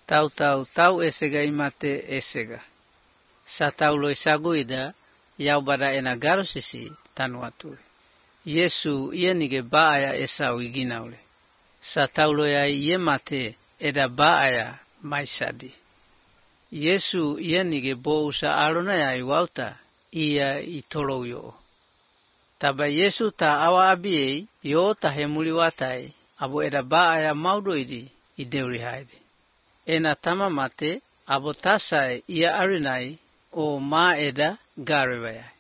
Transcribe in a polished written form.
Tau esega imate esega. Sataulo isaguida yaubada ena garosisi tanuatui. Yesu ienige baaya esau iginaule. Sataulo ya iemate eda baaya maisadi. Yesu ienige bousa alona ya iwauta ia itoloyo. Taba Yesu ta awa abiei yo ta hemuli watai abo eda baaya maudoidi ideuri haidi. Ena tama mate abo tasai ia arinai o ma eda garewaya.